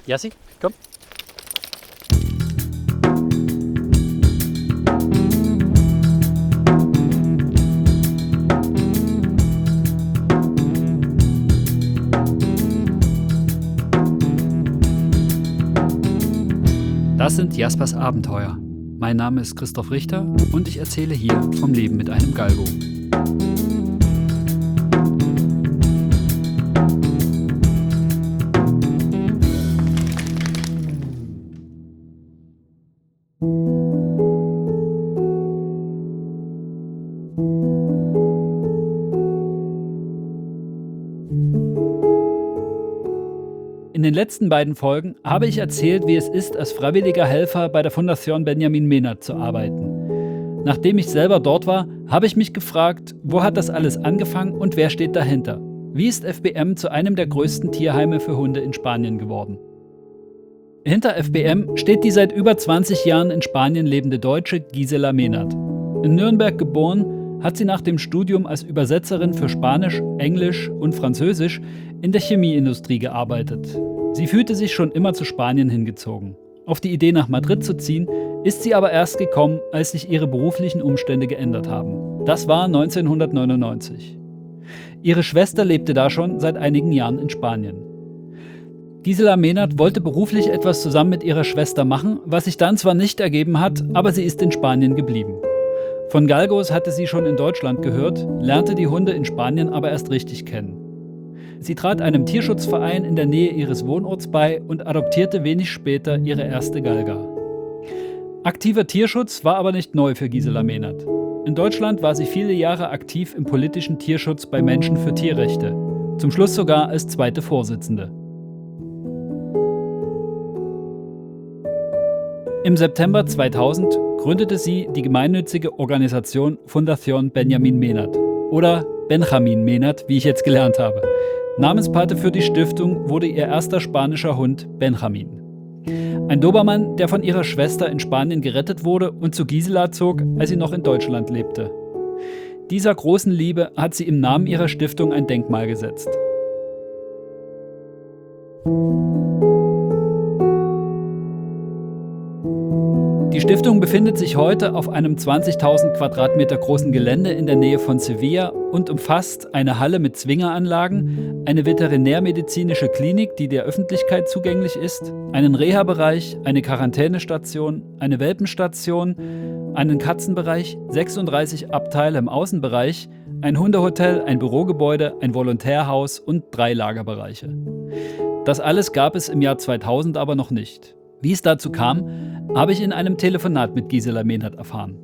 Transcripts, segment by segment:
Jassi, komm. Das sind Jaspers Abenteuer. Mein Name ist Christoph Richter und ich erzähle hier vom Leben mit einem Galgo. In den letzten beiden Folgen habe ich erzählt, wie es ist, als freiwilliger Helfer bei der Fondation Benjamin Mehnert zu arbeiten. Nachdem ich selber dort war, habe ich mich gefragt, wo hat das alles angefangen und wer steht dahinter? Wie ist FBM zu einem der größten Tierheime für Hunde in Spanien geworden? Hinter FBM steht die seit über 20 Jahren in Spanien lebende Deutsche Gisela Mehnert. In Nürnberg geboren, hat sie nach dem Studium als Übersetzerin für Spanisch, Englisch und Französisch in der Chemieindustrie gearbeitet. Sie fühlte sich schon immer zu Spanien hingezogen. Auf die Idee, nach Madrid zu ziehen, ist sie aber erst gekommen, als sich ihre beruflichen Umstände geändert haben. Das war 1999. Ihre Schwester lebte da schon seit einigen Jahren in Spanien. Gisela Mehnert wollte beruflich etwas zusammen mit ihrer Schwester machen, was sich dann zwar nicht ergeben hat, aber sie ist in Spanien geblieben. Von Galgos hatte sie schon in Deutschland gehört, lernte die Hunde in Spanien aber erst richtig kennen. Sie trat einem Tierschutzverein in der Nähe ihres Wohnorts bei und adoptierte wenig später ihre erste Galga. Aktiver Tierschutz war aber nicht neu für Gisela Mehnert. In Deutschland war sie viele Jahre aktiv im politischen Tierschutz bei Menschen für Tierrechte, zum Schluss sogar als zweite Vorsitzende. Im September 2000 gründete sie die gemeinnützige Organisation Fundación Benjamin Mehnert oder Benjamin Mehnert, wie ich jetzt gelernt habe. Namenspate für die Stiftung wurde ihr erster spanischer Hund Benjamin. Ein Dobermann, der von ihrer Schwester in Spanien gerettet wurde und zu Gisela zog, als sie noch in Deutschland lebte. Dieser großen Liebe hat sie im Namen ihrer Stiftung ein Denkmal gesetzt. Die Stiftung befindet sich heute auf einem 20.000 Quadratmeter großen Gelände in der Nähe von Sevilla und umfasst eine Halle mit Zwingeranlagen, eine veterinärmedizinische Klinik, die der Öffentlichkeit zugänglich ist, einen Reha-Bereich, eine Quarantänestation, eine Welpenstation, einen Katzenbereich, 36 Abteile im Außenbereich, ein Hundehotel, ein Bürogebäude, ein Volontärhaus und 3 Lagerbereiche. Das alles gab es im Jahr 2000 aber noch nicht. Wie es dazu kam, habe ich in einem Telefonat mit Gisela Mehnert erfahren.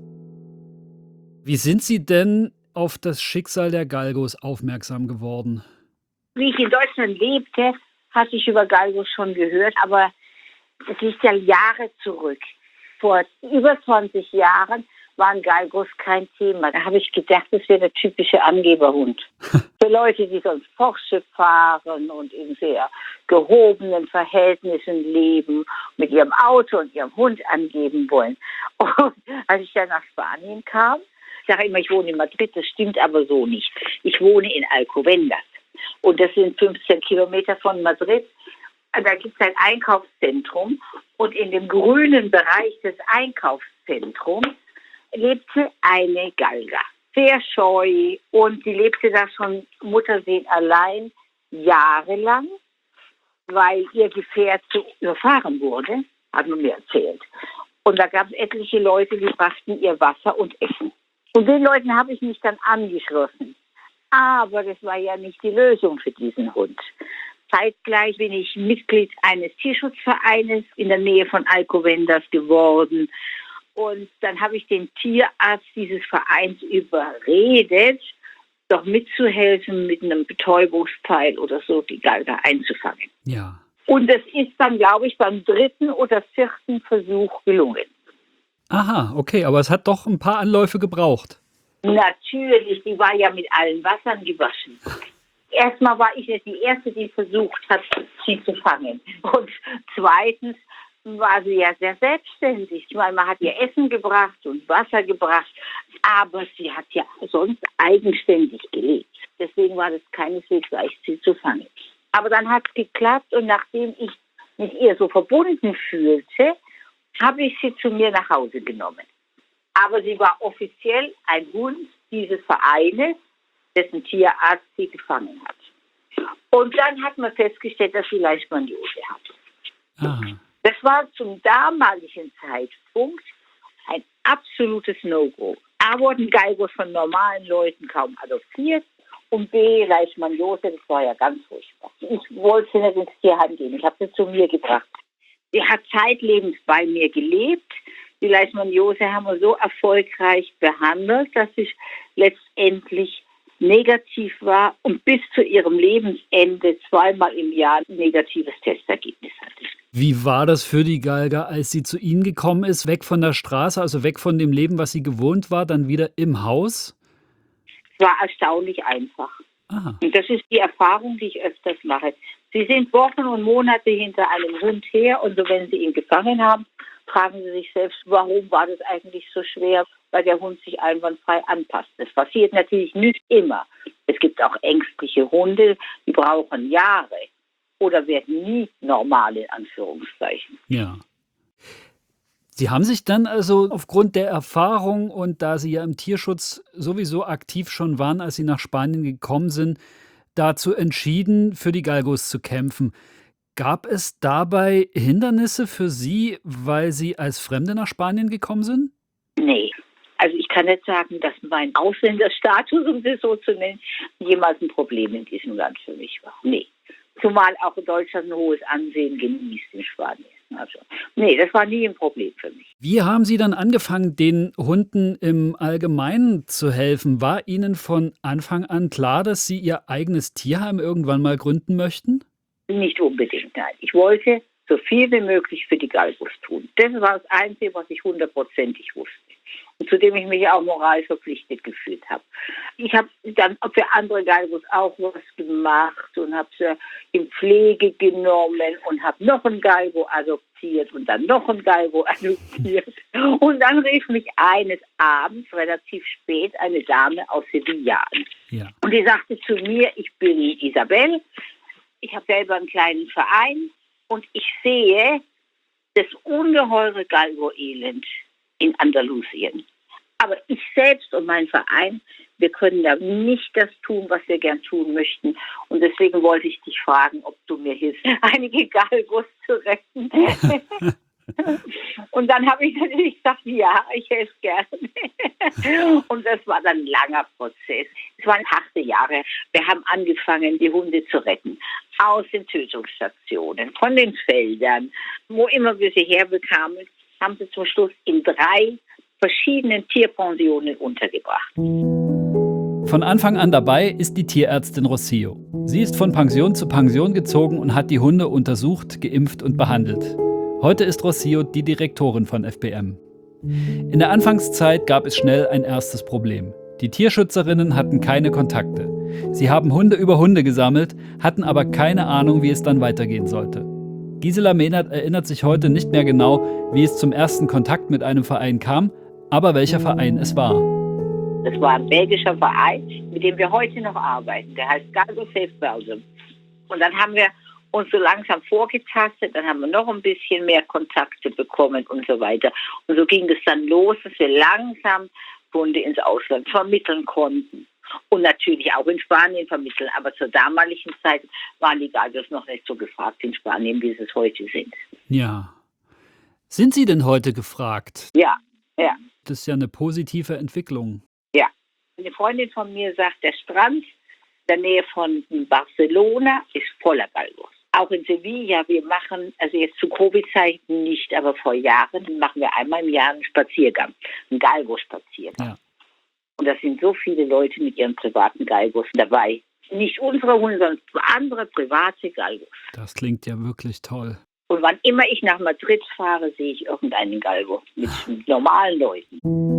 Wie sind Sie denn auf das Schicksal der Galgos aufmerksam geworden? Wie ich in Deutschland lebte, hatte ich über Galgos schon gehört, aber es liegt ja Jahre zurück. Vor über 20 Jahren waren Galgos kein Thema. Da habe ich gedacht, das wäre der typische Angeberhund. Für Leute, die sonst Porsche fahren und in sehr gehobenen Verhältnissen leben, mit ihrem Auto und ihrem Hund angeben wollen. Und als ich dann nach Spanien kam, ich sage immer, ich wohne in Madrid, das stimmt aber so nicht. Ich wohne in Alcobendas. Und das sind 15 Kilometer von Madrid. Da gibt es ein Einkaufszentrum. Und in dem grünen Bereich des Einkaufszentrums lebte eine Galga. Sehr scheu, und sie lebte da schon Muttersehen allein jahrelang, weil ihr Gefährt so überfahren wurde, hat man mir erzählt. Und da gab es etliche Leute, die brachten ihr Wasser und Essen. Und den Leuten habe ich mich dann angeschlossen. Aber das war ja nicht die Lösung für diesen Hund. Zeitgleich bin ich Mitglied eines Tierschutzvereines in der Nähe von Alcobendas geworden. Und dann habe ich den Tierarzt dieses Vereins überredet, doch mitzuhelfen, mit einem Betäubungsteil oder so die Galga einzufangen. Ja. Und es ist dann, glaube ich, beim 3. oder 4. Versuch gelungen. Aha, okay, aber es hat doch ein paar Anläufe gebraucht. Natürlich, die war ja mit allen Wassern gewaschen. Erstmal war ich nicht die Erste, die versucht hat, sie zu fangen. Und zweitens war sie ja sehr selbstständig. Ich meine, man hat ihr Essen gebracht und Wasser gebracht, aber sie hat ja sonst eigenständig gelebt. Deswegen war das keineswegs leicht, sie zu fangen. Aber dann hat es geklappt, und nachdem ich mit ihr so verbunden fühlte, habe ich sie zu mir nach Hause genommen. Aber sie war offiziell ein Hund dieses Vereines, dessen Tierarzt sie gefangen hat. Und dann hat man festgestellt, dass sie Leishmaniose hat. Aha. Das war zum damaligen Zeitpunkt ein absolutes No-Go. A, wurden Galgos von normalen Leuten kaum adoptiert und B, Leishmaniose, das war ja ganz furchtbar. Ich wollte sie nicht ins Tierheim gehen, ich habe sie zu mir gebracht. Sie hat zeitlebens bei mir gelebt. Die Leishmaniose haben wir so erfolgreich behandelt, dass sie letztendlich negativ war und bis zu ihrem Lebensende 2-mal im Jahr ein negatives Testergebnis hatte. Wie war das für die Galga, als sie zu Ihnen gekommen ist, weg von der Straße, also weg von dem Leben, was sie gewohnt war, dann wieder im Haus? Es war erstaunlich einfach. Aha. Und das ist die Erfahrung, die ich öfters mache. Sie sind Wochen und Monate hinter einem Hund her und so, wenn Sie ihn gefangen haben, fragen Sie sich selbst, warum war das eigentlich so schwer, weil der Hund sich einwandfrei anpasst. Das passiert natürlich nicht immer. Es gibt auch ängstliche Hunde, die brauchen Jahre oder werden nie normal, in Anführungszeichen. Ja. Sie haben sich dann also aufgrund der Erfahrung und da Sie ja im Tierschutz sowieso aktiv schon waren, als Sie nach Spanien gekommen sind, dazu entschieden, für die Galgos zu kämpfen. Gab es dabei Hindernisse für Sie, weil Sie als Fremde nach Spanien gekommen sind? Nee. Also ich kann nicht sagen, dass mein Ausländerstatus, um das so zu nennen, jemals ein Problem in diesem Land für mich war. Nee. Zumal auch in Deutschland ein hohes Ansehen genießt in Spanien. Also, nee, das war nie ein Problem für mich. Wie haben Sie dann angefangen, den Hunden im Allgemeinen zu helfen? War Ihnen von Anfang an klar, dass Sie Ihr eigenes Tierheim irgendwann mal gründen möchten? Nicht unbedingt, nein. Ich wollte so viel wie möglich für die Galgos tun. Das war das Einzige, was ich 100%ig wusste. Und zu dem ich mich auch moralisch verpflichtet gefühlt habe. Ich habe dann für andere Galgos auch was gemacht und habe sie in Pflege genommen und habe noch einen Galgo adoptiert und dann noch einen Galgo adoptiert. Und dann rief mich eines Abends, relativ spät, eine Dame aus Sevilla an. Ja. Und die sagte zu mir, ich bin Isabel, ich habe selber einen kleinen Verein und ich sehe das ungeheure Galgo-Elend in Andalusien. Aber ich selbst und mein Verein, wir können da nicht das tun, was wir gern tun möchten. Und deswegen wollte ich dich fragen, ob du mir hilfst, einige Galgos zu retten. Und dann habe ich natürlich gesagt, ja, ich helfe gerne. Und das war dann ein langer Prozess. Es waren harte Jahre. Wir haben angefangen, die Hunde zu retten. Aus den Tötungsstationen, von den Feldern, wo immer wir sie herbekamen, haben sie zum Schluss in 3 verschiedenen Tierpensionen untergebracht. Von Anfang an dabei ist die Tierärztin Rocio. Sie ist von Pension zu Pension gezogen und hat die Hunde untersucht, geimpft und behandelt. Heute ist Rocio die Direktorin von FBM. In der Anfangszeit gab es schnell ein erstes Problem. Die Tierschützerinnen hatten keine Kontakte. Sie haben Hunde über Hunde gesammelt, hatten aber keine Ahnung, wie es dann weitergehen sollte. Gisela Mehnert erinnert sich heute nicht mehr genau, wie es zum ersten Kontakt mit einem Verein kam, aber welcher Verein es war. Das war ein belgischer Verein, mit dem wir heute noch arbeiten. Der heißt Galgo Safe Belgium. Und dann haben wir uns so langsam vorgetastet, dann haben wir noch ein bisschen mehr Kontakte bekommen und so weiter. Und so ging es dann los, dass wir langsam Hunde ins Ausland vermitteln konnten. Und natürlich auch in Spanien vermitteln. Aber zur damaligen Zeit waren die Galgos noch nicht so gefragt in Spanien, wie sie es heute sind. Ja. Sind Sie denn heute gefragt? Ja, ja. Das ist ja eine positive Entwicklung. Ja. Eine Freundin von mir sagt, der Strand in der Nähe von Barcelona ist voller Galgos. Auch in Sevilla, wir machen, also jetzt zu Covid-Zeiten nicht, aber vor Jahren machen wir einmal im Jahr einen Spaziergang, einen Galgo-Spaziergang. Ja. Und da sind so viele Leute mit ihren privaten Galgos dabei. Nicht unsere Hunde, sondern andere private Galgos. Das klingt ja wirklich toll. Und wann immer ich nach Madrid fahre, sehe ich irgendeinen Galgo mit normalen Leuten.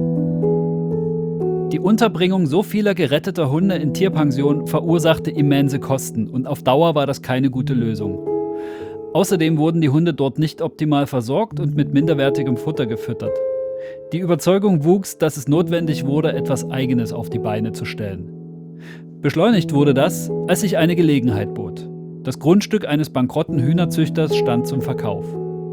Die Unterbringung so vieler geretteter Hunde in Tierpensionen verursachte immense Kosten und auf Dauer war das keine gute Lösung. Außerdem wurden die Hunde dort nicht optimal versorgt und mit minderwertigem Futter gefüttert. Die Überzeugung wuchs, dass es notwendig wurde, etwas Eigenes auf die Beine zu stellen. Beschleunigt wurde das, als sich eine Gelegenheit bot. Das Grundstück eines bankrotten Hühnerzüchters stand zum Verkauf.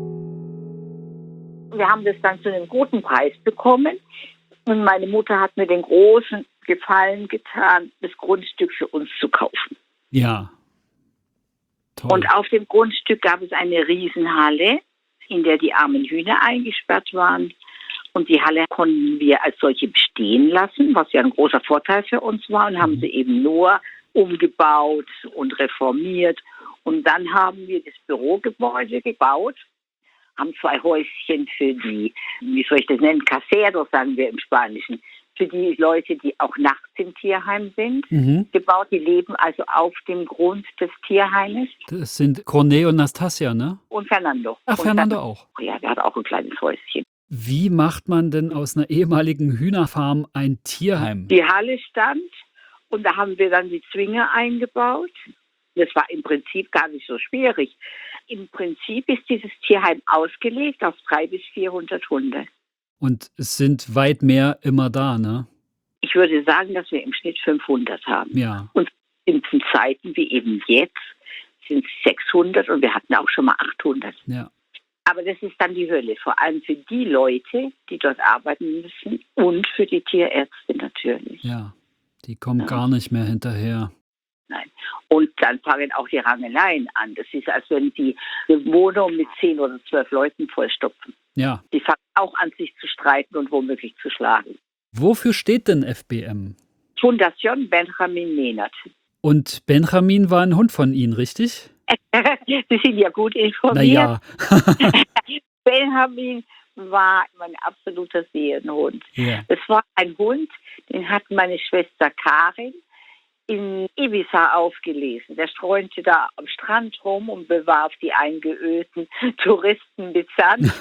Wir haben das dann zu einem guten Preis bekommen und meine Mutter hat mir den großen Gefallen getan, das Grundstück für uns zu kaufen. Ja. Toll. Und auf dem Grundstück gab es eine Riesenhalle, in der die armen Hühner eingesperrt waren. Und die Halle konnten wir als solche bestehen lassen, was ja ein großer Vorteil für uns war. Und haben sie eben nur umgebaut und reformiert. Und dann haben wir das Bürogebäude gebaut, haben 2 Häuschen für die, wie soll ich das nennen, Caseros, sagen wir im Spanischen, für die Leute, die auch nachts im Tierheim sind, gebaut. Die leben also auf dem Grund des Tierheimes. Das sind Corné und Nastasia, ne? Und Fernando. Ach, Fernando auch. Ja, der hat auch ein kleines Häuschen. Wie macht man denn aus einer ehemaligen Hühnerfarm ein Tierheim? Die Halle stand und da haben wir dann die Zwinger eingebaut. Das war im Prinzip gar nicht so schwierig. Im Prinzip ist dieses Tierheim ausgelegt auf 300 bis 400 Hunde. Und es sind weit mehr immer da, ne? Ich würde sagen, dass wir im Schnitt 500 haben. Ja. Und in Zeiten wie eben jetzt sind es 600 und wir hatten auch schon mal 800. Ja. Aber das ist dann die Hölle, vor allem für die Leute, die dort arbeiten müssen und für die Tierärzte natürlich. Ja, die kommen gar nicht mehr hinterher. Nein. Und dann fangen auch die Rangeleien an. Das ist, als wenn die eine Wohnung mit 10 oder 12 Leuten vollstopfen. Ja. Die fangen auch an, sich zu streiten und womöglich zu schlagen. Wofür steht denn FBM? Fundación Benjamin Menard. Und Benjamin war ein Hund von Ihnen, richtig? Sie sind ja gut informiert. Naja. Benjamin war mein absoluter Seelenhund. Ja. Es war ein Hund, den hat meine Schwester Karin in Ibiza aufgelesen. Der streunte da am Strand rum und bewarf die eingeölten Touristen mit Sand.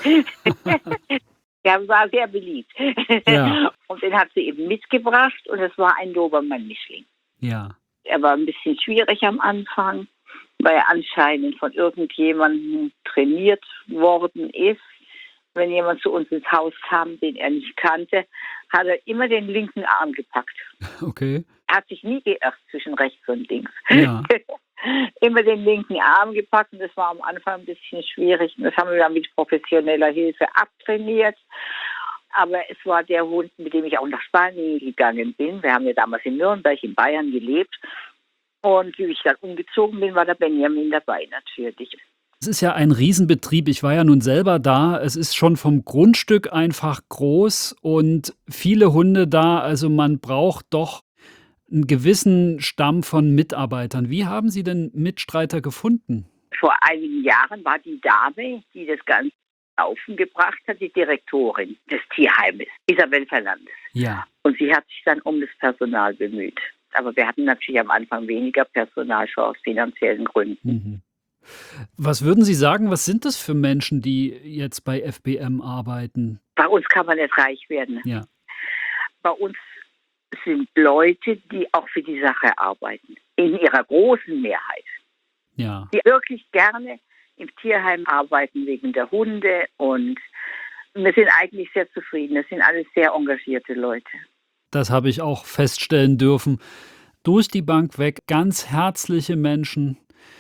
Der war sehr beliebt. Ja. Und den hat sie eben mitgebracht und es war ein Dobermann-Mischling. Ja. Er war ein bisschen schwierig am Anfang, weil er anscheinend von irgendjemandem trainiert worden ist. Wenn jemand zu uns ins Haus kam, den er nicht kannte, hat er immer den linken Arm gepackt. Okay. Er hat sich nie geirrt zwischen rechts und links. Ja. Immer den linken Arm gepackt und das war am Anfang ein bisschen schwierig. Und das haben wir dann mit professioneller Hilfe abtrainiert. Aber es war der Hund, mit dem ich auch nach Spanien gegangen bin. Wir haben ja damals in Nürnberg in Bayern gelebt. Und wie ich dann umgezogen bin, war der Benjamin dabei natürlich. Es ist ja ein Riesenbetrieb. Ich war ja nun selber da. Es ist schon vom Grundstück einfach groß und viele Hunde da. Also man braucht doch einen gewissen Stamm von Mitarbeitern. Wie haben Sie denn Mitstreiter gefunden? Vor einigen Jahren war die Dame, die das Ganze Laufen gebracht hat, die Direktorin des Tierheimes, Isabel Fernandes. Ja. Und sie hat sich dann um das Personal bemüht. Aber wir hatten natürlich am Anfang weniger Personal, schon aus finanziellen Gründen. Mhm. Was würden Sie sagen, was sind das für Menschen, die jetzt bei FBM arbeiten? Bei uns kann man nicht reich werden. Ja. Bei uns sind Leute, die auch für die Sache arbeiten. In ihrer großen Mehrheit. Ja. Die wirklich gerne im Tierheim arbeiten wegen der Hunde. Und wir sind eigentlich sehr zufrieden. Das sind alles sehr engagierte Leute. Das habe ich auch feststellen dürfen. Durch die Bank weg ganz herzliche Menschen,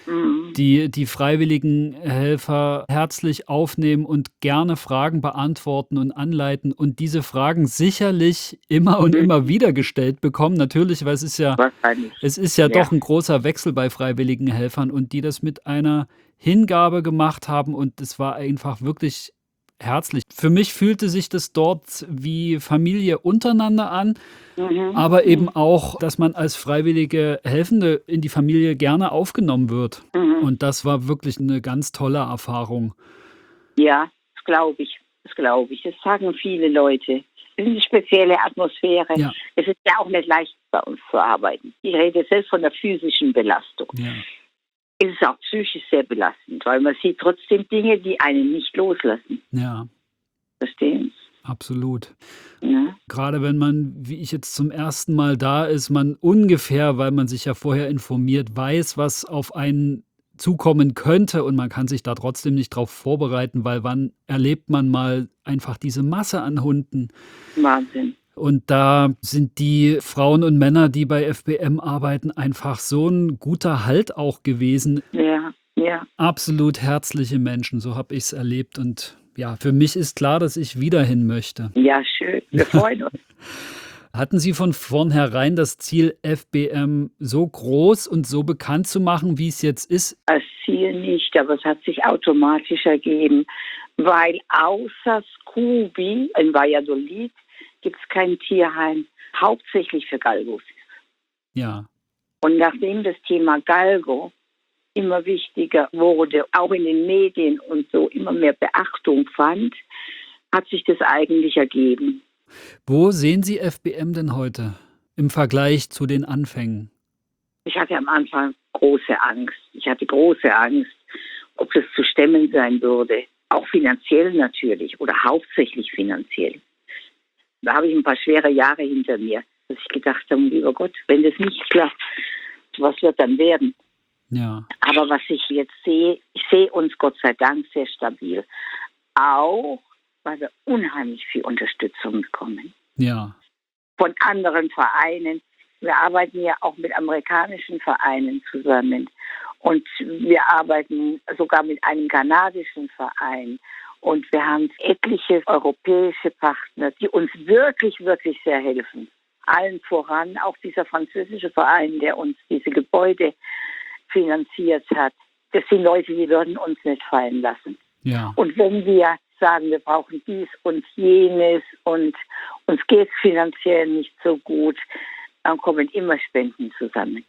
die freiwilligen Helfer herzlich aufnehmen und gerne Fragen beantworten und anleiten und diese Fragen sicherlich immer und immer wieder gestellt bekommen. Natürlich, weil es ist ja doch ein großer Wechsel bei freiwilligen Helfern und die das mit einer Hingabe gemacht haben und es war einfach wirklich herzlich. Für mich fühlte sich das dort wie Familie untereinander an, aber eben auch, dass man als freiwillige Helfende in die Familie gerne aufgenommen wird. Und das war wirklich eine ganz tolle Erfahrung. Ja, das glaube ich. Das sagen viele Leute. Es ist eine spezielle Atmosphäre. Ja. Es ist ja auch nicht leicht, bei uns zu arbeiten. Ich rede selbst von der physischen Belastung. Ja. Es ist auch psychisch sehr belastend, weil man sieht trotzdem Dinge, die einen nicht loslassen. Ja. Verstehen? Absolut. Ja. Gerade wenn man, wie ich jetzt zum ersten Mal da ist, man ungefähr, weil man sich ja vorher informiert, weiß, was auf einen zukommen könnte und man kann sich da trotzdem nicht drauf vorbereiten, weil wann erlebt man mal einfach diese Masse an Hunden? Wahnsinn. Und da sind die Frauen und Männer, die bei FBM arbeiten, einfach so ein guter Halt auch gewesen. Ja, ja. Absolut herzliche Menschen, so habe ich es erlebt. Und ja, für mich ist klar, dass ich wieder hin möchte. Ja, schön. Wir freuen uns. Hatten Sie von vornherein das Ziel, FBM so groß und so bekannt zu machen, wie es jetzt ist? Als Ziel nicht, aber es hat sich automatisch ergeben, weil außer Scooby in Valladolid gibt es kein Tierheim, hauptsächlich für Galgos. Ja, Und nachdem das Thema Galgo immer wichtiger wurde, auch in den Medien und so immer mehr Beachtung fand, hat sich das eigentlich ergeben. wo sehen Sie FBM denn heute im Vergleich zu den Anfängen? Ich hatte am Anfang große Angst. Ich hatte große Angst, ob das zu stemmen sein würde. Auch finanziell natürlich oder hauptsächlich finanziell. Da habe ich ein paar schwere Jahre hinter mir, dass ich gedacht habe, lieber Gott, wenn das nicht klappt, was wird dann werden? Ja, Aber was ich jetzt sehe, ich sehe uns Gott sei Dank sehr stabil. Auch, weil wir unheimlich viel Unterstützung bekommen ja, von anderen Vereinen. Wir arbeiten ja auch mit amerikanischen Vereinen zusammen. Und wir arbeiten sogar mit einem kanadischen Verein. Und wir haben etliche europäische Partner, die uns wirklich, wirklich sehr helfen. Allen voran auch dieser französische Verein, der uns diese Gebäude finanziert hat. Das sind Leute, die würden uns nicht fallen lassen. ja. Und wenn wir sagen, wir brauchen dies und jenes und uns geht es finanziell nicht so gut, dann kommen immer Spenden zusammen.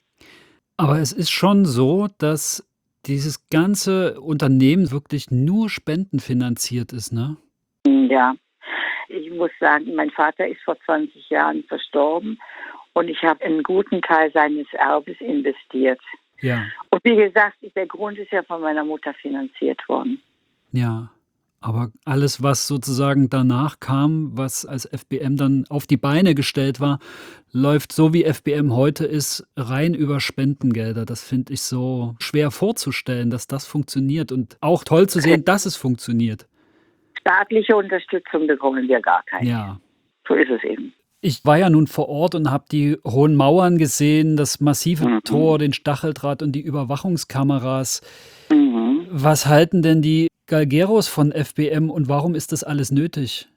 Aber es ist schon so, dass dieses ganze Unternehmen wirklich nur spendenfinanziert ist, ne? Ja, ich muss sagen, mein Vater ist vor 20 Jahren verstorben und ich habe einen guten Teil seines Erbes investiert. Ja, Und wie gesagt, der Grund ist ja von meiner Mutter finanziert worden. ja. Aber alles, was sozusagen danach kam, was als FBM dann auf die Beine gestellt war, läuft so, wie FBM heute ist, rein über Spendengelder. Das finde ich so schwer vorzustellen, dass das funktioniert und auch toll zu sehen, dass es funktioniert. Staatliche Unterstützung bekommen wir gar keine. Ja. So ist es eben. Ich war ja nun vor Ort und habe die hohen Mauern gesehen, das massive Tor, den Stacheldraht und die Überwachungskameras. Mhm. Was halten denn die Galgeros von FBM und warum ist das alles nötig?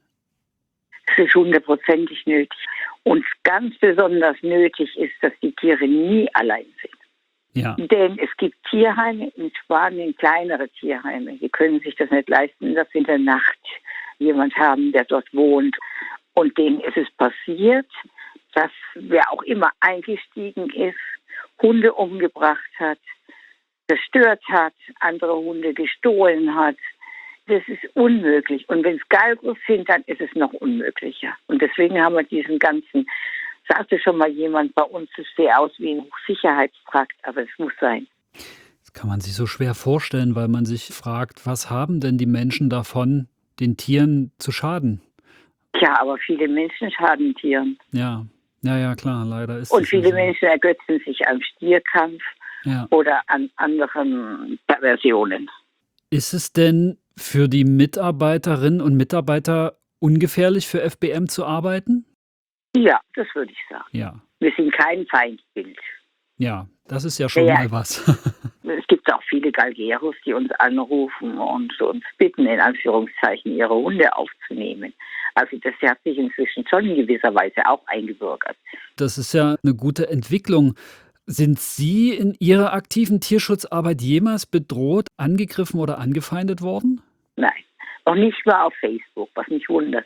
Es ist 100%ig nötig. Und ganz besonders nötig ist, dass die Tiere nie allein sind. Ja, Denn es gibt Tierheime in Spanien, kleinere Tierheime, die können sich das nicht leisten, dass in der Nacht jemand haben, der dort wohnt. Und denen ist es passiert, dass wer auch immer eingestiegen ist, Hunde umgebracht hat, zerstört hat, andere Hunde gestohlen hat. Das ist unmöglich. Und wenn es Galgos sind, dann ist es noch unmöglicher. Und deswegen haben wir diesen ganzen, sagte schon mal jemand, bei uns es sieht aus wie ein Hochsicherheitstrakt, aber es muss sein. das kann man sich so schwer vorstellen, weil man sich fragt, was haben denn die Menschen davon, den Tieren zu schaden? Tja, aber viele Menschen schaden Tieren. Ja, ja, ja, klar, leider ist Und es ja viele so. Menschen ergötzen sich am Stierkampf Ja. oder an anderen Perversionen. Ist es denn für die Mitarbeiterinnen und Mitarbeiter ungefährlich für FBM zu arbeiten? Ja, das würde ich sagen. Ja, Wir sind kein Feindbild. ja, das ist ja schon Ja, mal was. es gibt auch viele Galgeros, die uns anrufen und uns bitten, in Anführungszeichen, ihre Hunde aufzunehmen. Also das hat sich inzwischen schon in gewisser Weise auch eingebürgert. Das ist ja eine gute Entwicklung. Sind Sie in Ihrer aktiven Tierschutzarbeit jemals bedroht, angegriffen oder angefeindet worden? Nein, noch nicht mal auf Facebook, was mich wundert.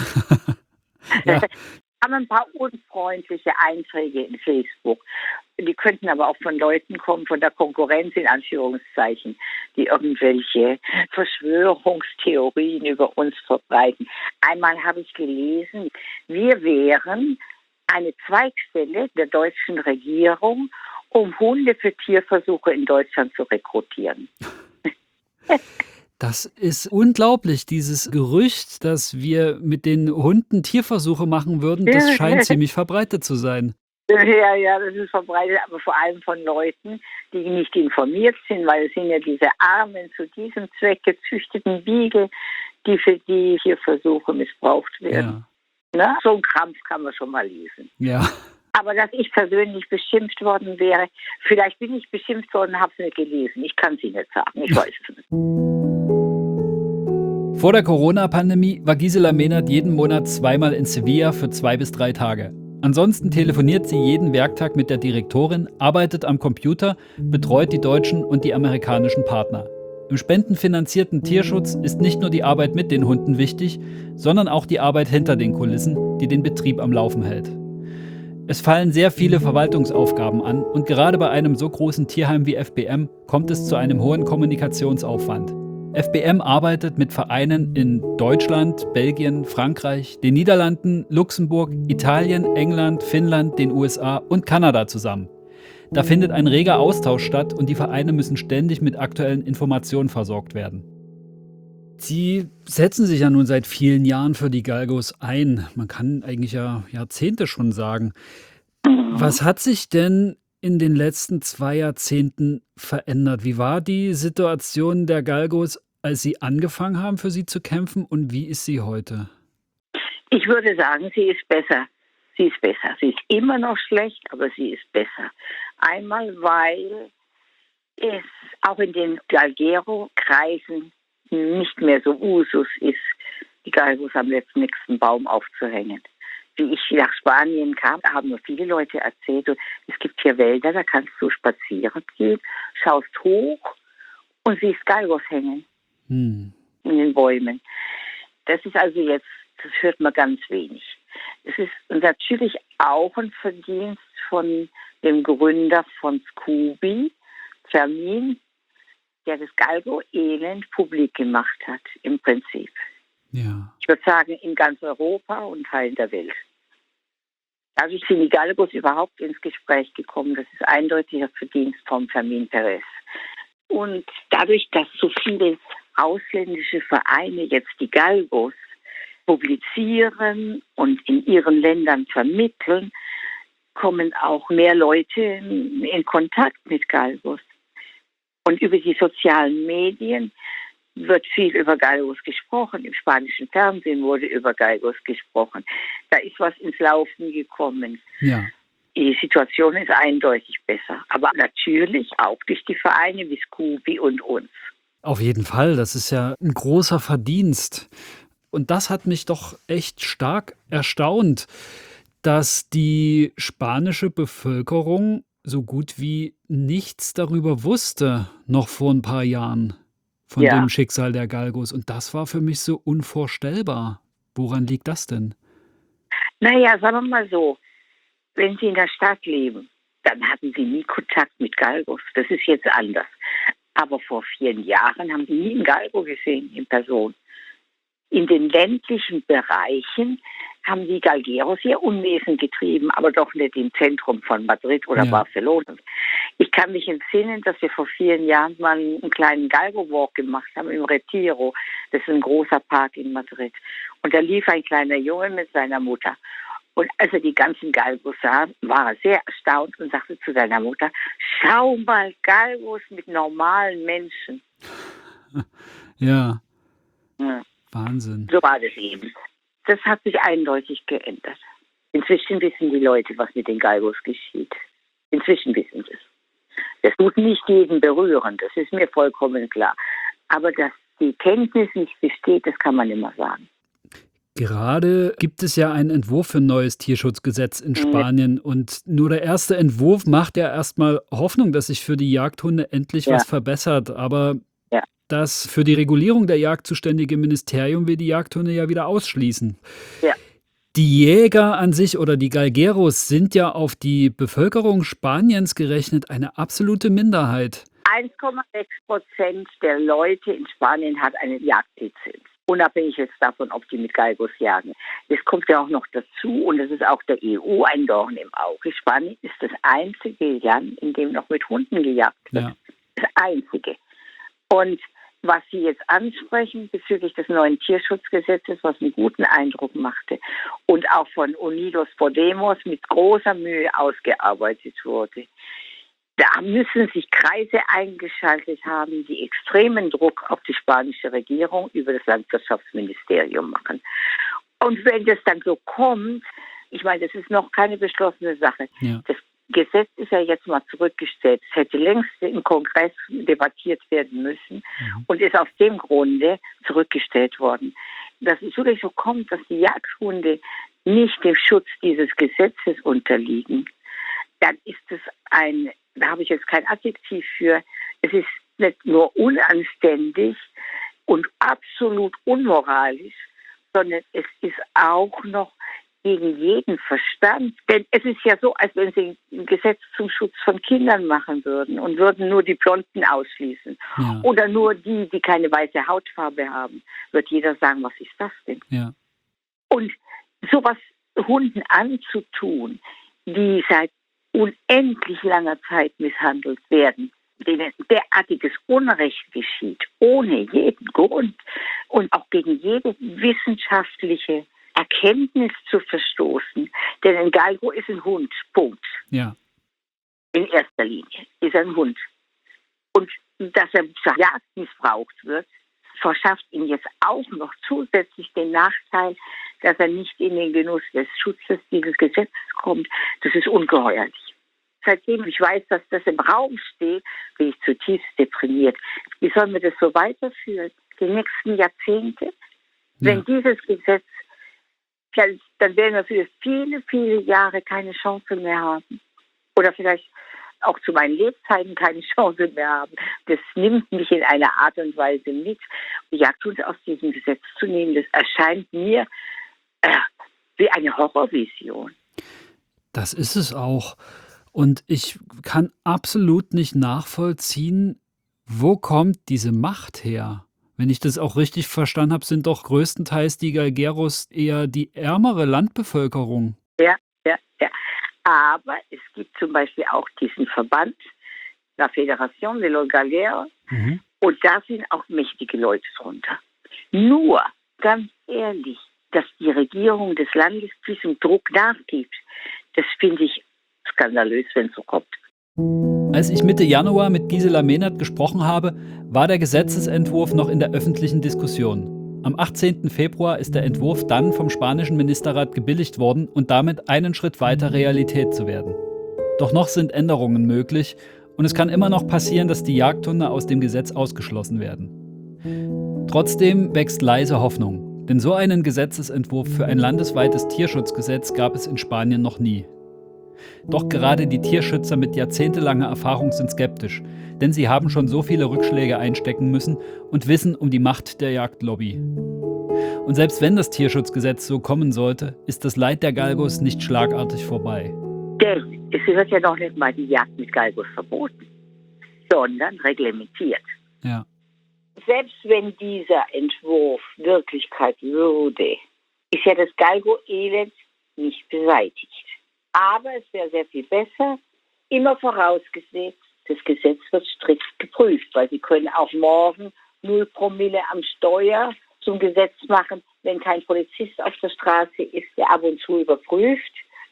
Ja, Wir haben ein paar unfreundliche Einträge in Facebook. Die könnten aber auch von Leuten kommen, von der Konkurrenz in Anführungszeichen, die irgendwelche Verschwörungstheorien über uns verbreiten. Einmal habe ich gelesen, wir wären eine Zweigstelle der deutschen Regierung, um Hunde für Tierversuche in Deutschland zu rekrutieren. das ist unglaublich. Dieses Gerücht, dass wir mit den Hunden Tierversuche machen würden, das scheint ziemlich verbreitet zu sein. Ja, das ist verbreitet, aber vor allem von Leuten, die nicht informiert sind, weil es sind ja diese armen, zu diesem Zweck gezüchteten Beagle, die für die Tierversuche missbraucht werden. Ja. Ne? So ein Krampf kann man schon mal lesen. Ja. Aber dass ich persönlich beschimpft worden wäre, vielleicht bin ich beschimpft worden und habe es nicht gelesen. Ich kann es Ihnen nicht sagen, ich weiß es nicht. Vor der Corona-Pandemie war Gisela Mehnert jeden Monat zweimal in Sevilla für 2 bis 3 Tage. Ansonsten telefoniert sie jeden Werktag mit der Direktorin, arbeitet am Computer, betreut die deutschen und die amerikanischen Partner. Im spendenfinanzierten Tierschutz ist nicht nur die Arbeit mit den Hunden wichtig, sondern auch die Arbeit hinter den Kulissen, die den Betrieb am Laufen hält. Es fallen sehr viele Verwaltungsaufgaben an und gerade bei einem so großen Tierheim wie FBM kommt es zu einem hohen Kommunikationsaufwand. FBM arbeitet mit Vereinen in Deutschland, Belgien, Frankreich, den Niederlanden, Luxemburg, Italien, England, Finnland, den USA und Kanada zusammen. Da findet ein reger Austausch statt und die Vereine müssen ständig mit aktuellen Informationen versorgt werden. Sie setzen sich ja nun seit vielen Jahren für die Galgos ein. Man kann eigentlich ja Jahrzehnte schon sagen. Was hat sich denn in den letzten 2 Jahrzehnten verändert? Wie war die Situation der Galgos, als Sie angefangen haben, für sie zu kämpfen, und wie ist sie heute? Ich würde sagen, sie ist besser. Sie ist besser. Sie ist immer noch schlecht, aber sie ist besser. Einmal, weil es auch in den Galgero-Kreisen nicht mehr so Usus ist, die Galgos am nächsten Baum aufzuhängen. Wie ich nach Spanien kam, haben mir viele Leute erzählt, es gibt hier Wälder, da kannst du spazieren gehen, schaust hoch und siehst Galgos hängen in den Bäumen. Das ist also jetzt, das hört man ganz wenig. Es ist natürlich auch ein Verdienst von dem Gründer von Scooby, Fermin, der das Galgo-Elend publik gemacht hat, im Prinzip. Ja. Ich würde sagen, in ganz Europa und Teilen der Welt. Dadurch sind die Galgos überhaupt ins Gespräch gekommen. Das ist eindeutiger Verdienst von Fermin Perez. Und dadurch, dass so viele ausländische Vereine jetzt die Galgos publizieren und in ihren Ländern vermitteln, kommen auch mehr Leute in Kontakt mit Galgos. Und über die sozialen Medien wird viel über Galgos gesprochen. Im spanischen Fernsehen wurde über Galgos gesprochen. Da ist was ins Laufen gekommen. Ja. Die Situation ist eindeutig besser. Aber natürlich auch durch die Vereine wie Scooby und uns. Auf jeden Fall, das ist ja ein großer Verdienst. Und das hat mich doch echt stark erstaunt, dass die spanische Bevölkerung so gut wie nichts darüber wusste, noch vor ein paar Jahren, von dem Schicksal der Galgos. Und das war für mich so unvorstellbar. Woran liegt das denn? Naja, sagen wir mal so, wenn Sie in der Stadt leben, dann hatten Sie nie Kontakt mit Galgos. Das ist jetzt anders. Aber vor 4 Jahren haben Sie nie einen Galgo gesehen in Person. In den ländlichen Bereichen haben die Galgeros ihr Unwesen getrieben, aber doch nicht im Zentrum von Madrid oder Barcelona. Ich kann mich entsinnen, dass wir vor 4 Jahren mal einen kleinen Galgo-Walk gemacht haben im Retiro. Das ist ein großer Park in Madrid. Und da lief ein kleiner Junge mit seiner Mutter. Und als er die ganzen Galgos sah, war er sehr erstaunt und sagte zu seiner Mutter, schau mal, Galgos mit normalen Menschen. Ja. Ja. Wahnsinn. So war das eben. Das hat sich eindeutig geändert. Inzwischen wissen die Leute, was mit den Galgos geschieht. Inzwischen wissen sie es. Das tut nicht jeden berühren, das ist mir vollkommen klar. Aber dass die Kenntnis nicht besteht, das kann man immer sagen. Gerade gibt es ja einen Entwurf für ein neues Tierschutzgesetz in Spanien. Und nur der erste Entwurf macht ja erstmal Hoffnung, dass sich für die Jagdhunde endlich was verbessert. Aber das für die Regulierung der Jagd zuständige Ministerium will die Jagdhunde ja wieder ausschließen. Ja. Die Jäger an sich oder die Galgeros sind ja auf die Bevölkerung Spaniens gerechnet eine absolute Minderheit. 1,6% der Leute in Spanien hat eine Jagdlizenz. Unabhängig jetzt davon, ob die mit Galgos jagen. Das kommt ja auch noch dazu und das ist auch der EU ein Dorn im Auge. Spanien ist das einzige Land, in dem noch mit Hunden gejagt wird. Ja. Das einzige. Und was Sie jetzt ansprechen bezüglich des neuen Tierschutzgesetzes, was einen guten Eindruck machte und auch von Unidos Podemos mit großer Mühe ausgearbeitet wurde. Da müssen sich Kreise eingeschaltet haben, die extremen Druck auf die spanische Regierung über das Landwirtschaftsministerium machen. Und wenn das dann so kommt, ich meine, das ist noch keine beschlossene Sache. Ja. Das Gesetz ist ja jetzt mal zurückgestellt. Es hätte längst im Kongress debattiert werden müssen und ist aus dem Grunde zurückgestellt worden. Dass es wirklich so kommt, dass die Jagdhunde nicht dem Schutz dieses Gesetzes unterliegen, dann ist es da habe ich jetzt kein Adjektiv für, es ist nicht nur unanständig und absolut unmoralisch, sondern es ist auch noch gegen jeden Verstand. Denn es ist ja so, als wenn sie ein Gesetz zum Schutz von Kindern machen würden und würden nur die Blonden ausschließen. Ja. Oder nur die keine weiße Hautfarbe haben. Wird jeder sagen, was ist das denn? Ja. Und sowas Hunden anzutun, die seit unendlich langer Zeit misshandelt werden, denen derartiges Unrecht geschieht, ohne jeden Grund und auch gegen jede wissenschaftliche Erkenntnis zu verstoßen. Denn ein Galgo ist ein Hund, Punkt. Ja. In erster Linie ist er ein Hund. Und dass er zur Jagd missbraucht wird, verschafft ihm jetzt auch noch zusätzlich den Nachteil, dass er nicht in den Genuss des Schutzes dieses Gesetzes kommt. Das ist ungeheuerlich. Seitdem ich weiß, dass das im Raum steht, bin ich zutiefst deprimiert. Wie sollen wir das so weiterführen? Die nächsten Jahrzehnte? Wenn dieses Gesetz, dann werden wir für viele, viele Jahre keine Chance mehr haben. Oder vielleicht auch zu meinen Lebzeiten keine Chance mehr haben. Das nimmt mich in einer Art und Weise mit. Die Jagdhunde aus diesem Gesetz zu nehmen, das erscheint mir wie eine Horrorvision. Das ist es auch. Und ich kann absolut nicht nachvollziehen, wo kommt diese Macht her? Wenn ich das auch richtig verstanden habe, sind doch größtenteils die Galgeros eher die ärmere Landbevölkerung. Ja. Aber es gibt zum Beispiel auch diesen Verband, la Fédération de los Galgueros, und da sind auch mächtige Leute drunter. Nur, ganz ehrlich, dass die Regierung des Landes diesem Druck nachgibt, das finde ich skandalös, wenn es so kommt. Als ich Mitte Januar mit Gisela Mehnert gesprochen habe, war der Gesetzesentwurf noch in der öffentlichen Diskussion. Am 18. Februar ist der Entwurf dann vom spanischen Ministerrat gebilligt worden und damit einen Schritt weiter Realität zu werden. Doch noch sind Änderungen möglich und es kann immer noch passieren, dass die Jagdhunde aus dem Gesetz ausgeschlossen werden. Trotzdem wächst leise Hoffnung, denn so einen Gesetzesentwurf für ein landesweites Tierschutzgesetz gab es in Spanien noch nie. Doch gerade die Tierschützer mit jahrzehntelanger Erfahrung sind skeptisch, denn sie haben schon so viele Rückschläge einstecken müssen und wissen um die Macht der Jagdlobby. Und selbst wenn das Tierschutzgesetz so kommen sollte, ist das Leid der Galgos nicht schlagartig vorbei. Denn es wird ja noch nicht mal die Jagd mit Galgos verboten, sondern reglementiert. Ja. Selbst wenn dieser Entwurf Wirklichkeit würde, ist ja das Galgo-Elend nicht beseitigt. Aber es wäre sehr viel besser, immer vorausgesetzt, das Gesetz wird strikt geprüft, weil Sie können auch morgen 0 Promille am Steuer zum Gesetz machen, wenn kein Polizist auf der Straße ist, der ab und zu überprüft,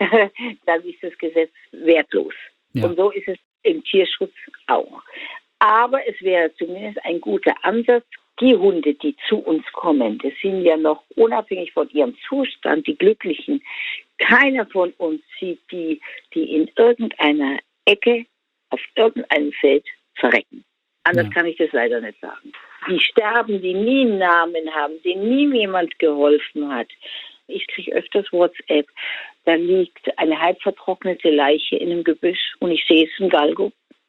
dann ist das Gesetz wertlos. Ja. Und so ist es im Tierschutz auch. Aber es wäre zumindest ein guter Ansatz. Die Hunde, die zu uns kommen, das sind ja noch unabhängig von ihrem Zustand, die Glücklichen. Keiner von uns sieht die in irgendeiner Ecke, auf irgendeinem Feld verrecken. Anders kann ich das leider nicht sagen. Die sterben, die nie einen Namen haben, denen nie jemand geholfen hat. Ich kriege öfters WhatsApp, da liegt eine halb vertrocknete Leiche in einem Gebüsch und ich sehe, es ist ein Galgo.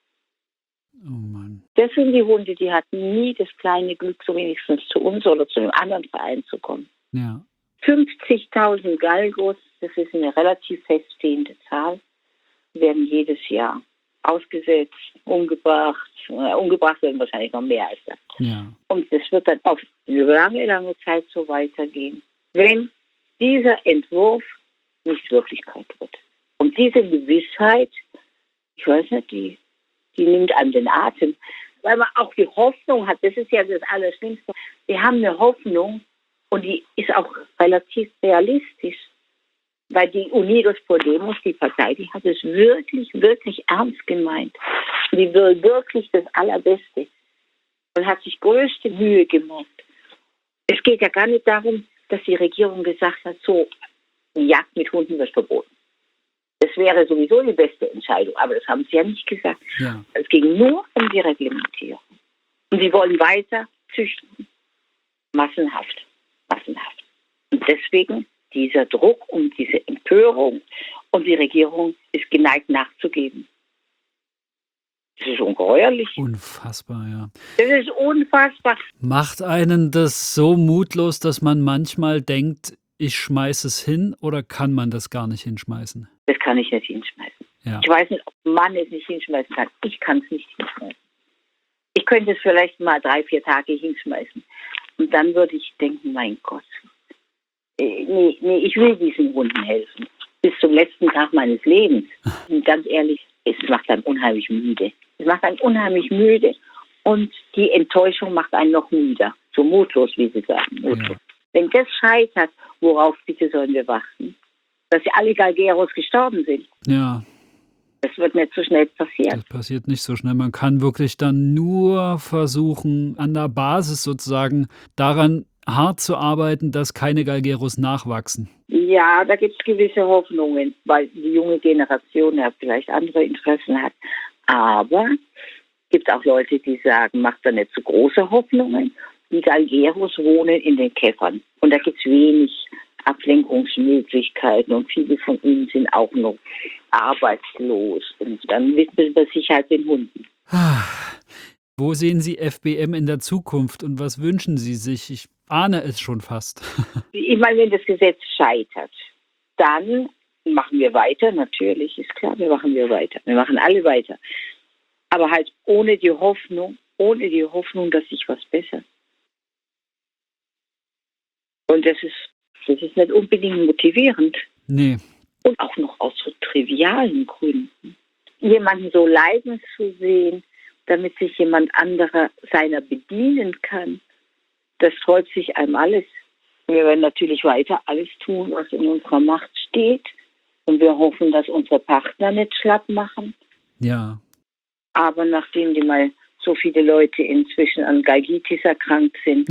Oh Mann. Das sind die Hunde, die hatten nie das kleine Glück, so wenigstens zu uns oder zu einem anderen Verein zu kommen. Ja. 50.000 Galgos, das ist eine relativ feststehende Zahl, werden jedes Jahr ausgesetzt, umgebracht. Umgebracht werden wahrscheinlich noch mehr als das. Ja. Und das wird dann auf eine lange, lange Zeit so weitergehen, wenn dieser Entwurf nicht Wirklichkeit wird. Und diese Gewissheit, ich weiß nicht, die nimmt an den Atem, weil man auch die Hoffnung hat, das ist ja das Allerschlimmste, wir haben eine Hoffnung und die ist auch relativ realistisch, weil die Unidos Podemos, die Partei, die hat es wirklich, wirklich ernst gemeint. Die will wirklich das Allerbeste und hat sich größte Mühe gemacht. Es geht ja gar nicht darum, dass die Regierung gesagt hat, so, die Jagd mit Hunden wird verboten. Das wäre sowieso die beste Entscheidung, aber das haben sie ja nicht gesagt. Ja. Es ging nur um die Reglementierung. Und sie wollen weiter züchten. Massenhaft. Und deswegen dieser Druck und diese Empörung und die Regierung ist geneigt nachzugeben. Das ist ungeheuerlich. Unfassbar, ja. Das ist unfassbar. Macht einen das so mutlos, dass man manchmal denkt, ich schmeiße es hin, oder kann man das gar nicht hinschmeißen? Das kann ich nicht hinschmeißen. Ja. Ich weiß nicht, ob ein Mann es nicht hinschmeißen kann. Ich kann es nicht hinschmeißen. Ich könnte es vielleicht mal 3-4 Tage hinschmeißen. Und dann würde ich denken, mein Gott, nee, ich will diesen Hunden helfen. Bis zum letzten Tag meines Lebens. Und ganz ehrlich, es macht einen unheimlich müde. Und die Enttäuschung macht einen noch müder. So mutlos, wie Sie sagen. Ja. Wenn das scheitert, worauf bitte sollen wir warten? Dass ja alle Galgeros gestorben sind. Ja, Das wird nicht so schnell passieren. das passiert nicht so schnell. Man kann wirklich dann nur versuchen, an der Basis sozusagen daran hart zu arbeiten, dass keine Galgeros nachwachsen. Ja, da gibt es gewisse Hoffnungen, weil die junge Generation ja vielleicht andere Interessen hat. Aber es gibt auch Leute, die sagen, macht da nicht so große Hoffnungen. Die Galgeros wohnen in den Käfern. Und da gibt es wenig Ablenkungsmöglichkeiten. Und viele von ihnen sind auch noch arbeitslos. Und dann widmet man sich halt den Hunden. Wo sehen Sie FBM in der Zukunft und was wünschen Sie sich? Ich ahne es schon fast. Ich meine, wenn das Gesetz scheitert, dann machen wir weiter, natürlich, ist klar, wir machen weiter. Wir machen alle weiter. Aber halt ohne die Hoffnung, dass sich was bessert. Und das ist nicht unbedingt motivierend. Nee. Und auch noch aus so trivialen Gründen. Jemanden so leiden zu sehen, damit sich jemand anderer seiner bedienen kann, das freut sich einem alles. Wir werden natürlich weiter alles tun, was in unserer Macht steht. Und wir hoffen, dass unsere Partner nicht schlapp machen. Ja. Aber nachdem die mal so viele Leute inzwischen an Galgitis erkrankt sind,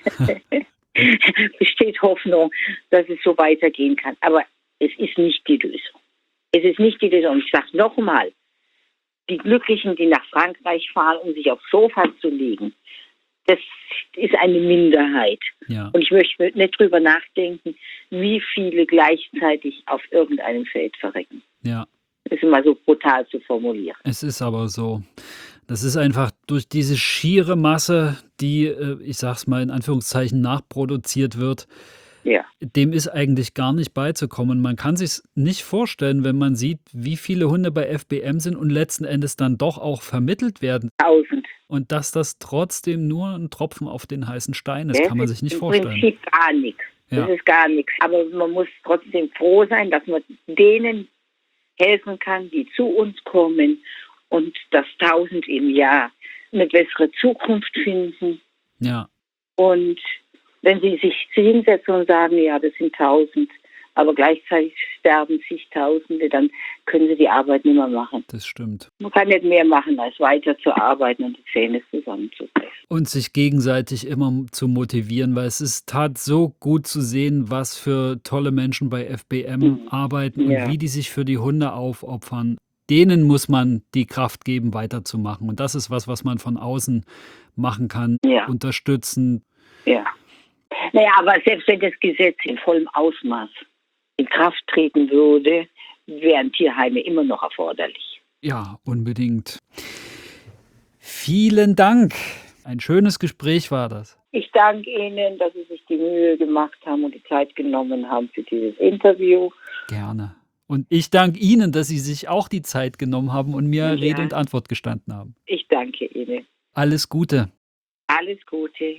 besteht Hoffnung, dass es so weitergehen kann. Aber es ist nicht die Lösung. Es ist nicht die Lösung. Und ich sage nochmal, die Glücklichen, die nach Frankreich fahren, um sich aufs Sofa zu legen, das ist eine Minderheit. Ja. Und ich möchte nicht drüber nachdenken, wie viele gleichzeitig auf irgendeinem Feld verrecken. Ja. Das ist immer so brutal zu formulieren. Es ist aber so. Das ist einfach durch diese schiere Masse, die, ich sag's mal in Anführungszeichen, nachproduziert wird, Ja. dem ist eigentlich gar nicht beizukommen. Man kann sich's nicht vorstellen, wenn man sieht, wie viele Hunde bei FBM sind und letzten Endes dann doch auch vermittelt werden. 1000. Und dass das trotzdem nur ein Tropfen auf den heißen Stein ist, kann man sich nicht im vorstellen. Prinzip gar nichts. Ja. Das ist gar nichts. Aber man muss trotzdem froh sein, dass man denen helfen kann, die zu uns kommen und dass 1000 im Jahr eine bessere Zukunft finden. Ja, Und wenn sie sich hinsetzen und sagen, ja, das sind 1000, aber gleichzeitig sterben zigtausende, dann können sie die Arbeit nicht mehr machen. das stimmt. Man kann nicht mehr machen, als weiter zu arbeiten und die Zähne zusammenzupressen. Und sich gegenseitig immer zu motivieren, weil es ist tat so gut zu sehen, was für tolle Menschen bei FBM arbeiten Ja. und wie die sich für die Hunde aufopfern. Denen muss man die Kraft geben, weiterzumachen. Und das ist was man von außen machen kann, Ja. unterstützen. Ja. Naja, aber selbst wenn das Gesetz in vollem Ausmaß in Kraft treten würde, wären Tierheime immer noch erforderlich. Ja, unbedingt. Vielen Dank. Ein schönes Gespräch war das. Ich danke Ihnen, dass Sie sich die Mühe gemacht haben und die Zeit genommen haben für dieses Interview. Gerne. Und ich danke Ihnen, dass Sie sich auch die Zeit genommen haben und mir Ja. Rede und Antwort gestanden haben. Ich danke Ihnen. Alles Gute. Alles Gute.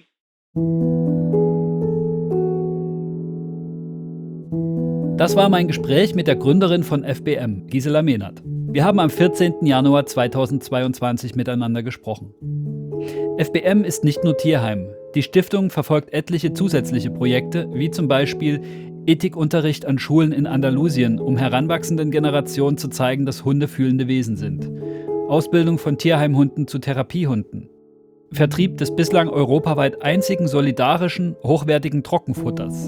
Das war mein Gespräch mit der Gründerin von FBM, Gisela Mehnert. Wir haben am 14. Januar 2022 miteinander gesprochen. FBM ist nicht nur Tierheim. Die Stiftung verfolgt etliche zusätzliche Projekte, wie zum Beispiel Ethikunterricht an Schulen in Andalusien, um heranwachsenden Generationen zu zeigen, dass Hunde fühlende Wesen sind. Ausbildung von Tierheimhunden zu Therapiehunden. Vertrieb des bislang europaweit einzigen solidarischen, hochwertigen Trockenfutters.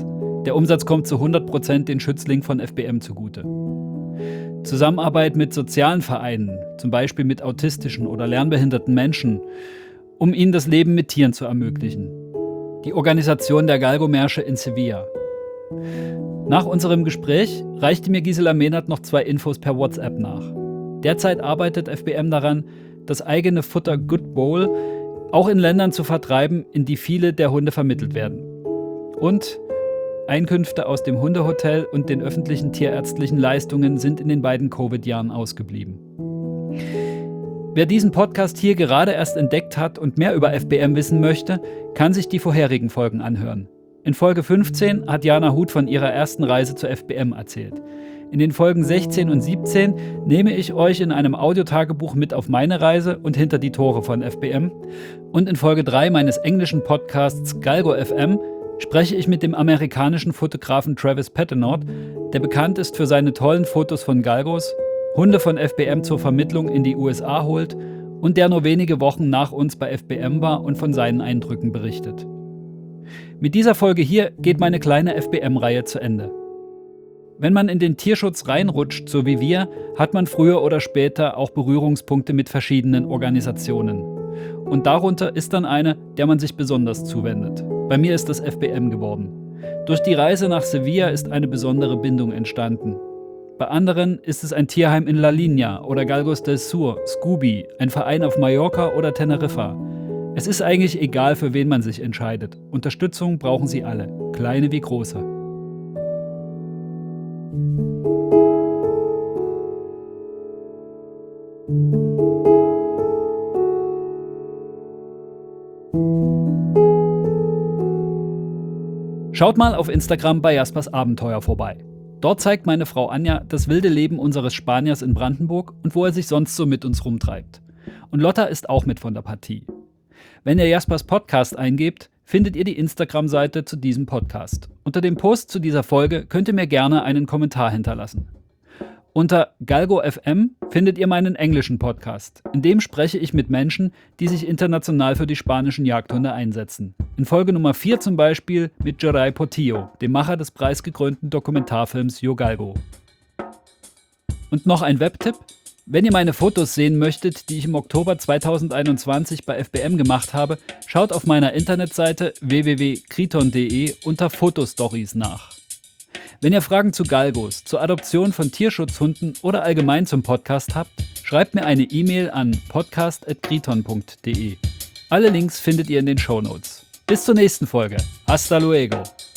Der Umsatz kommt zu 100% den Schützling von FBM zugute. Zusammenarbeit mit sozialen Vereinen, zum Beispiel mit autistischen oder lernbehinderten Menschen, um ihnen das Leben mit Tieren zu ermöglichen. Die Organisation der Galgo-Märsche in Sevilla. Nach unserem Gespräch reichte mir Gisela Mehnert noch 2 Infos per WhatsApp nach. Derzeit arbeitet FBM daran, das eigene Futter Good Bowl auch in Ländern zu vertreiben, in die viele der Hunde vermittelt werden. Und Einkünfte aus dem Hundehotel und den öffentlichen tierärztlichen Leistungen sind in den beiden Covid-Jahren ausgeblieben. Wer diesen Podcast hier gerade erst entdeckt hat und mehr über FBM wissen möchte, kann sich die vorherigen Folgen anhören. In Folge 15 hat Jana Huth von ihrer ersten Reise zur FBM erzählt. In den Folgen 16 und 17 nehme ich euch in einem Audiotagebuch mit auf meine Reise und hinter die Tore von FBM. Und in Folge 3 meines englischen Podcasts Galgo FM spreche ich mit dem amerikanischen Fotografen Travis Patenaude, der bekannt ist für seine tollen Fotos von Galgos, Hunde von FBM zur Vermittlung in die USA holt und der nur wenige Wochen nach uns bei FBM war und von seinen Eindrücken berichtet. Mit dieser Folge hier geht meine kleine FBM-Reihe zu Ende. Wenn man in den Tierschutz reinrutscht, so wie wir, hat man früher oder später auch Berührungspunkte mit verschiedenen Organisationen. Und darunter ist dann eine, der man sich besonders zuwendet. Bei mir ist das FBM geworden. Durch die Reise nach Sevilla ist eine besondere Bindung entstanden. Bei anderen ist es ein Tierheim in La Línea oder Galgos del Sur, Scooby, ein Verein auf Mallorca oder Teneriffa. Es ist eigentlich egal, für wen man sich entscheidet. Unterstützung brauchen sie alle, kleine wie große. Schaut mal auf Instagram bei Jaspers Abenteuer vorbei. Dort zeigt meine Frau Anja das wilde Leben unseres Spaniers in Brandenburg und wo er sich sonst so mit uns rumtreibt. Und Lotta ist auch mit von der Partie. Wenn ihr Jaspers Podcast eingebt, findet ihr die Instagram-Seite zu diesem Podcast. Unter dem Post zu dieser Folge könnt ihr mir gerne einen Kommentar hinterlassen. Unter Galgo FM findet ihr meinen englischen Podcast. In dem spreche ich mit Menschen, die sich international für die spanischen Jagdhunde einsetzen. In Folge Nummer 4 zum Beispiel mit Geray Portillo, dem Macher des preisgekrönten Dokumentarfilms Yo Galgo. Und noch ein Webtipp. Wenn ihr meine Fotos sehen möchtet, die ich im Oktober 2021 bei FBM gemacht habe, schaut auf meiner Internetseite www.kriton.de unter Fotostories nach. Wenn ihr Fragen zu Galgos, zur Adoption von Tierschutzhunden oder allgemein zum Podcast habt, schreibt mir eine E-Mail an podcast@kriton.de. Alle Links findet ihr in den Shownotes. Bis zur nächsten Folge. Hasta luego.